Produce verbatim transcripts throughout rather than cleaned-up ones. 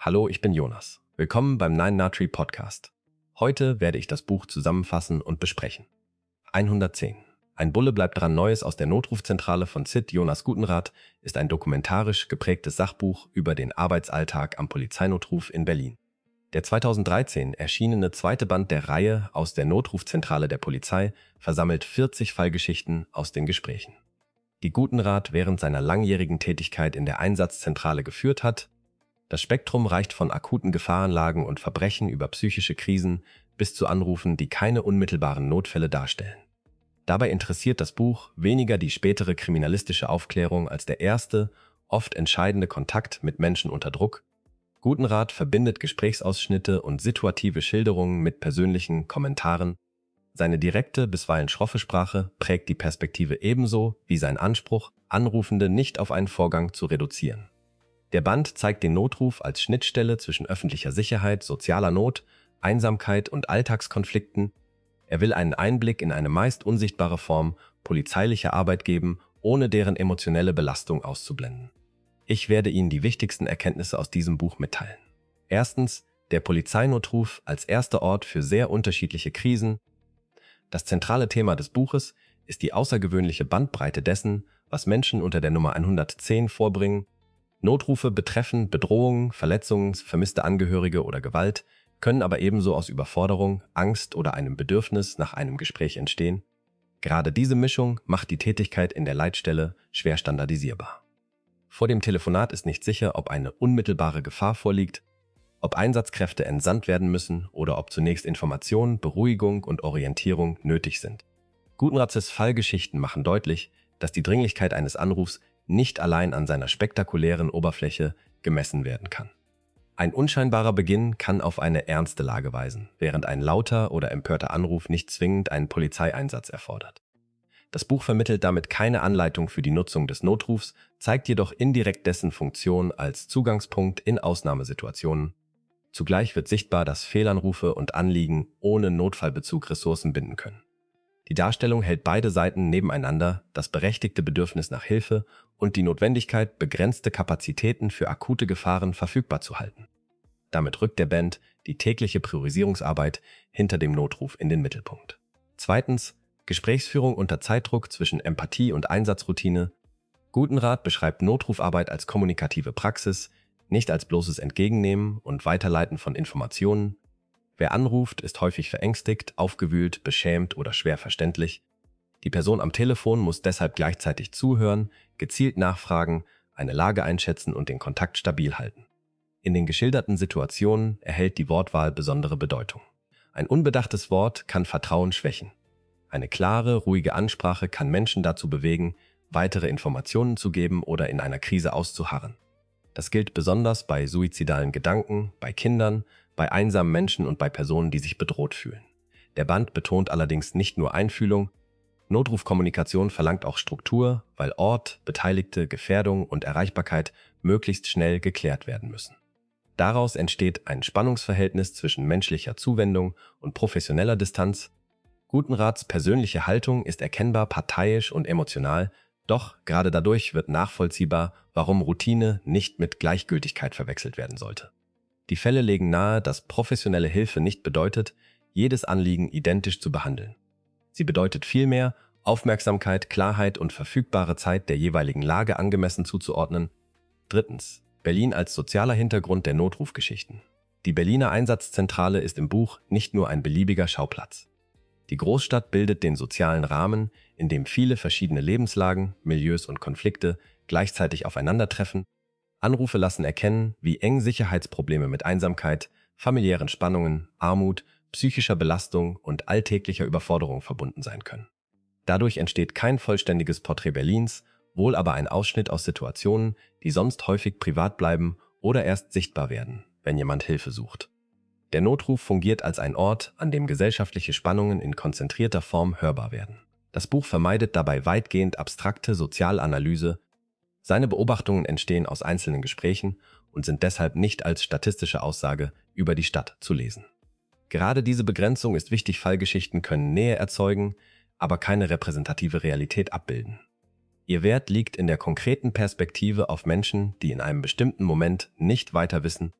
Hallo, ich bin Jonas. Willkommen beim Nine Nutri Podcast. Heute werde ich das Buch zusammenfassen und besprechen. hundertzehn. Ein Bulle bleibt dran Neues aus der Notrufzentrale von Sid Jonas Gutenrath ist ein dokumentarisch geprägtes Sachbuch über den Arbeitsalltag am Polizeinotruf in Berlin. Der zweitausenddreizehn erschienene zweite Band der Reihe aus der Notrufzentrale der Polizei versammelt vierzig Fallgeschichten aus den Gesprächen, die Gutenrath während seiner langjährigen Tätigkeit in der Einsatzzentrale geführt hat. Das Spektrum reicht von akuten Gefahrenlagen und Verbrechen über psychische Krisen bis zu Anrufen, die keine unmittelbaren Notfälle darstellen. Dabei interessiert das Buch weniger die spätere kriminalistische Aufklärung als der erste, oft entscheidende Kontakt mit Menschen unter Druck. Gutenrath verbindet Gesprächsausschnitte und situative Schilderungen mit persönlichen Kommentaren. Seine direkte, bisweilen schroffe Sprache prägt die Perspektive ebenso wie sein Anspruch, Anrufende nicht auf einen Vorgang zu reduzieren. Der Band zeigt den Notruf als Schnittstelle zwischen öffentlicher Sicherheit, sozialer Not, Einsamkeit und Alltagskonflikten. Er will einen Einblick in eine meist unsichtbare Form polizeilicher Arbeit geben, ohne deren emotionelle Belastung auszublenden. Ich werde Ihnen die wichtigsten Erkenntnisse aus diesem Buch mitteilen. Erstens, der Polizeinotruf als erster Ort für sehr unterschiedliche Krisen. Das zentrale Thema des Buches ist die außergewöhnliche Bandbreite dessen, was Menschen unter der Nummer hundertzehn vorbringen. Notrufe betreffen Bedrohungen, Verletzungen, vermisste Angehörige oder Gewalt, können aber ebenso aus Überforderung, Angst oder einem Bedürfnis nach einem Gespräch entstehen. Gerade diese Mischung macht die Tätigkeit in der Leitstelle schwer standardisierbar. Vor dem Telefonat ist nicht sicher, ob eine unmittelbare Gefahr vorliegt, ob Einsatzkräfte entsandt werden müssen oder ob zunächst Information, Beruhigung und Orientierung nötig sind. Gutenraths Fallgeschichten machen deutlich, dass die Dringlichkeit eines Anrufs nicht allein an seiner spektakulären Oberfläche gemessen werden kann. Ein unscheinbarer Beginn kann auf eine ernste Lage weisen, während ein lauter oder empörter Anruf nicht zwingend einen Polizeieinsatz erfordert. Das Buch vermittelt damit keine Anleitung für die Nutzung des Notrufs, zeigt jedoch indirekt dessen Funktion als Zugangspunkt in Ausnahmesituationen. Zugleich wird sichtbar, dass Fehlanrufe und Anliegen ohne Notfallbezug Ressourcen binden können. Die Darstellung hält beide Seiten nebeneinander, das berechtigte Bedürfnis nach Hilfe und die Notwendigkeit, begrenzte Kapazitäten für akute Gefahren verfügbar zu halten. Damit rückt der Band die tägliche Priorisierungsarbeit hinter dem Notruf in den Mittelpunkt. Zweitens, Gesprächsführung unter Zeitdruck zwischen Empathie und Einsatzroutine. Gutenrath beschreibt Notrufarbeit als kommunikative Praxis, nicht als bloßes Entgegennehmen und Weiterleiten von Informationen. Wer anruft, ist häufig verängstigt, aufgewühlt, beschämt oder schwer verständlich. Die Person am Telefon muss deshalb gleichzeitig zuhören, gezielt nachfragen, eine Lage einschätzen und den Kontakt stabil halten. In den geschilderten Situationen erhält die Wortwahl besondere Bedeutung. Ein unbedachtes Wort kann Vertrauen schwächen. Eine klare, ruhige Ansprache kann Menschen dazu bewegen, weitere Informationen zu geben oder in einer Krise auszuharren. Das gilt besonders bei suizidalen Gedanken, bei Kindern, bei einsamen Menschen und bei Personen, die sich bedroht fühlen. Der Band betont allerdings nicht nur Einfühlung. Notrufkommunikation verlangt auch Struktur, weil Ort, Beteiligte, Gefährdung und Erreichbarkeit möglichst schnell geklärt werden müssen. Daraus entsteht ein Spannungsverhältnis zwischen menschlicher Zuwendung und professioneller Distanz. Gutenraths persönliche Haltung ist erkennbar parteiisch und emotional, doch gerade dadurch wird nachvollziehbar, warum Routine nicht mit Gleichgültigkeit verwechselt werden sollte. Die Fälle legen nahe, dass professionelle Hilfe nicht bedeutet, jedes Anliegen identisch zu behandeln. Sie bedeutet vielmehr, Aufmerksamkeit, Klarheit und verfügbare Zeit der jeweiligen Lage angemessen zuzuordnen. Drittens. Berlin als sozialer Hintergrund der Notrufgeschichten. Die Berliner Einsatzzentrale ist im Buch nicht nur ein beliebiger Schauplatz. Die Großstadt bildet den sozialen Rahmen, in dem viele verschiedene Lebenslagen, Milieus und Konflikte gleichzeitig aufeinandertreffen. Anrufe lassen erkennen, wie eng Sicherheitsprobleme mit Einsamkeit, familiären Spannungen, Armut, psychischer Belastung und alltäglicher Überforderung verbunden sein können. Dadurch entsteht kein vollständiges Porträt Berlins, wohl aber ein Ausschnitt aus Situationen, die sonst häufig privat bleiben oder erst sichtbar werden, wenn jemand Hilfe sucht. Der Notruf fungiert als ein Ort, an dem gesellschaftliche Spannungen in konzentrierter Form hörbar werden. Das Buch vermeidet dabei weitgehend abstrakte Sozialanalyse. Seine Beobachtungen entstehen aus einzelnen Gesprächen und sind deshalb nicht als statistische Aussage über die Stadt zu lesen. Gerade diese Begrenzung ist wichtig. Fallgeschichten können Nähe erzeugen, aber keine repräsentative Realität abbilden. Ihr Wert liegt in der konkreten Perspektive auf Menschen, die in einem bestimmten Moment nicht weiter wissen.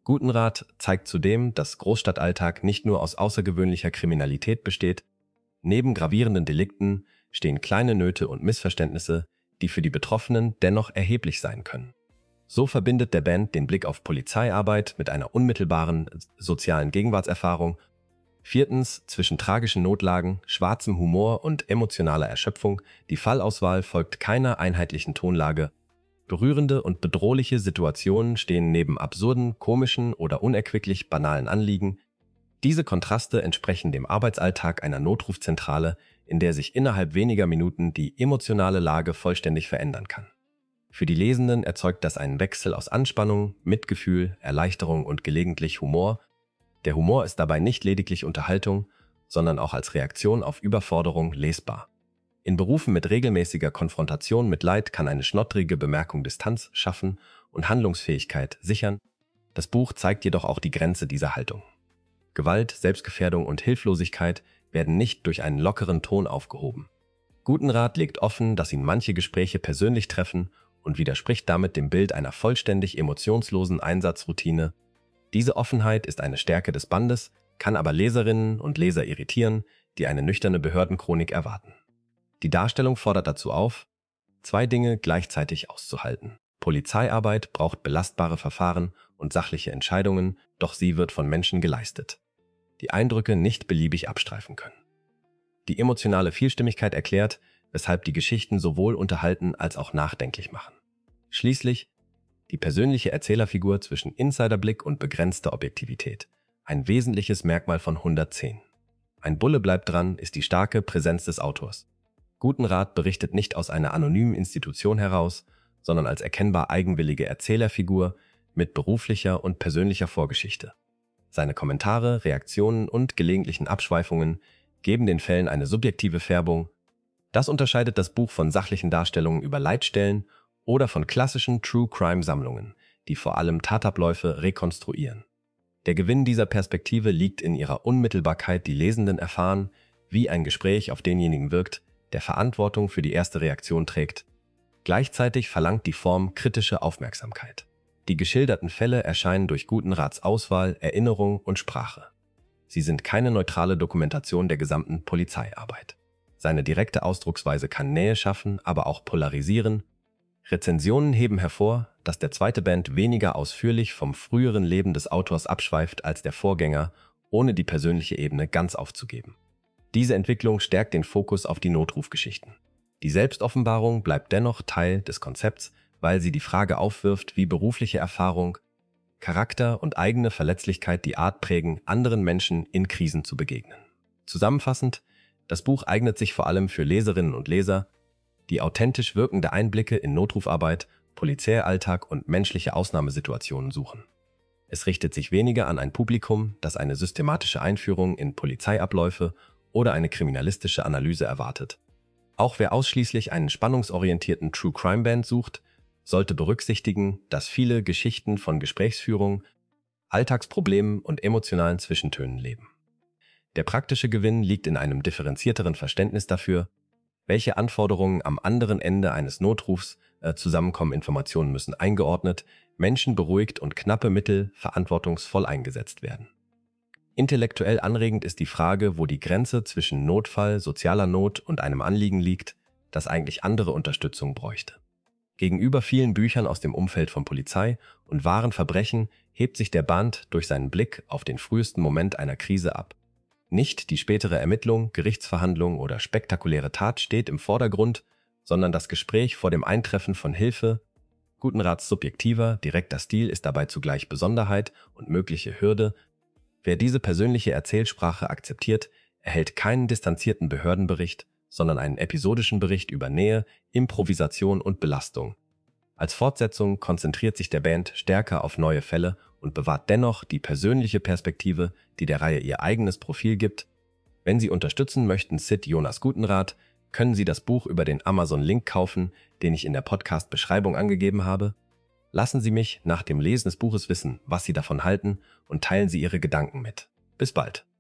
Gutenrat zeigt zudem, dass Großstadtalltag nicht nur aus außergewöhnlicher Kriminalität besteht. Neben gravierenden Delikten stehen kleine Nöte und Missverständnisse, die für die Betroffenen dennoch erheblich sein können. So verbindet der Band den Blick auf Polizeiarbeit mit einer unmittelbaren sozialen Gegenwartserfahrung. Viertens, zwischen tragischen Notlagen, schwarzem Humor und emotionaler Erschöpfung. Die Fallauswahl folgt keiner einheitlichen Tonlage. Berührende und bedrohliche Situationen stehen neben absurden, komischen oder unerquicklich banalen Anliegen. Diese Kontraste entsprechen dem Arbeitsalltag einer Notrufzentrale, in der sich innerhalb weniger Minuten die emotionale Lage vollständig verändern kann. Für die Lesenden erzeugt das einen Wechsel aus Anspannung, Mitgefühl, Erleichterung und gelegentlich Humor. Der Humor ist dabei nicht lediglich Unterhaltung, sondern auch als Reaktion auf Überforderung lesbar. In Berufen mit regelmäßiger Konfrontation mit Leid kann eine schnottrige Bemerkung Distanz schaffen und Handlungsfähigkeit sichern. Das Buch zeigt jedoch auch die Grenze dieser Haltung. Gewalt, Selbstgefährdung und Hilflosigkeit werden nicht durch einen lockeren Ton aufgehoben. Gutenrat legt offen, dass ihn manche Gespräche persönlich treffen und widerspricht damit dem Bild einer vollständig emotionslosen Einsatzroutine. Diese Offenheit ist eine Stärke des Bandes, kann aber Leserinnen und Leser irritieren, die eine nüchterne Behördenchronik erwarten. Die Darstellung fordert dazu auf, zwei Dinge gleichzeitig auszuhalten. Polizeiarbeit braucht belastbare Verfahren und sachliche Entscheidungen, doch sie wird von Menschen geleistet, die Eindrücke nicht beliebig abstreifen können. Die emotionale Vielstimmigkeit erklärt, weshalb die Geschichten sowohl unterhalten als auch nachdenklich machen. Schließlich die persönliche Erzählerfigur zwischen Insiderblick und begrenzter Objektivität, ein wesentliches Merkmal von hundertzehn. Ein Bulle bleibt dran ist die starke Präsenz des Autors. Gutenrat berichtet nicht aus einer anonymen Institution heraus, sondern als erkennbar eigenwillige Erzählerfigur mit beruflicher und persönlicher Vorgeschichte. Seine Kommentare, Reaktionen und gelegentlichen Abschweifungen geben den Fällen eine subjektive Färbung. Das unterscheidet das Buch von sachlichen Darstellungen über Leitstellen oder von klassischen True-Crime-Sammlungen, die vor allem Tatabläufe rekonstruieren. Der Gewinn dieser Perspektive liegt in ihrer Unmittelbarkeit. Die Lesenden erfahren, wie ein Gespräch auf denjenigen wirkt, der Verantwortung für die erste Reaktion trägt. Gleichzeitig verlangt die Form kritische Aufmerksamkeit. Die geschilderten Fälle erscheinen durch Gutenrats Auswahl, Erinnerung und Sprache. Sie sind keine neutrale Dokumentation der gesamten Polizeiarbeit. Seine direkte Ausdrucksweise kann Nähe schaffen, aber auch polarisieren. Rezensionen heben hervor, dass der zweite Band weniger ausführlich vom früheren Leben des Autors abschweift als der Vorgänger, ohne die persönliche Ebene ganz aufzugeben. Diese Entwicklung stärkt den Fokus auf die Notrufgeschichten. Die Selbstoffenbarung bleibt dennoch Teil des Konzepts, weil sie die Frage aufwirft, wie berufliche Erfahrung, Charakter und eigene Verletzlichkeit die Art prägen, anderen Menschen in Krisen zu begegnen. Zusammenfassend, das Buch eignet sich vor allem für Leserinnen und Leser, die authentisch wirkende Einblicke in Notrufarbeit, Polizeialltag und menschliche Ausnahmesituationen suchen. Es richtet sich weniger an ein Publikum, das eine systematische Einführung in Polizeiabläufe oder eine kriminalistische Analyse erwartet. Auch wer ausschließlich einen spannungsorientierten True-Crime-Band sucht, sollte berücksichtigen, dass viele Geschichten von Gesprächsführung, Alltagsproblemen und emotionalen Zwischentönen leben. Der praktische Gewinn liegt in einem differenzierteren Verständnis dafür, welche Anforderungen am anderen Ende eines Notrufs äh, zusammenkommen. Informationen müssen eingeordnet, Menschen beruhigt und knappe Mittel verantwortungsvoll eingesetzt werden. Intellektuell anregend ist die Frage, wo die Grenze zwischen Notfall, sozialer Not und einem Anliegen liegt, das eigentlich andere Unterstützung bräuchte. Gegenüber vielen Büchern aus dem Umfeld von Polizei und wahren Verbrechen hebt sich der Band durch seinen Blick auf den frühesten Moment einer Krise ab. Nicht die spätere Ermittlung, Gerichtsverhandlung oder spektakuläre Tat steht im Vordergrund, sondern das Gespräch vor dem Eintreffen von Hilfe. Gutenrats subjektiver, direkter Stil ist dabei zugleich Besonderheit und mögliche Hürde. Wer diese persönliche Erzählsprache akzeptiert, erhält keinen distanzierten Behördenbericht, sondern einen episodischen Bericht über Nähe, Improvisation und Belastung. Als Fortsetzung konzentriert sich der Band stärker auf neue Fälle und bewahrt dennoch die persönliche Perspektive, die der Reihe ihr eigenes Profil gibt. Wenn Sie unterstützen möchten Sid Jonas Gutenrat, können Sie das Buch über den Amazon-Link kaufen, den ich in der Podcast-Beschreibung angegeben habe. Lassen Sie mich nach dem Lesen des Buches wissen, was Sie davon halten, und teilen Sie Ihre Gedanken mit. Bis bald!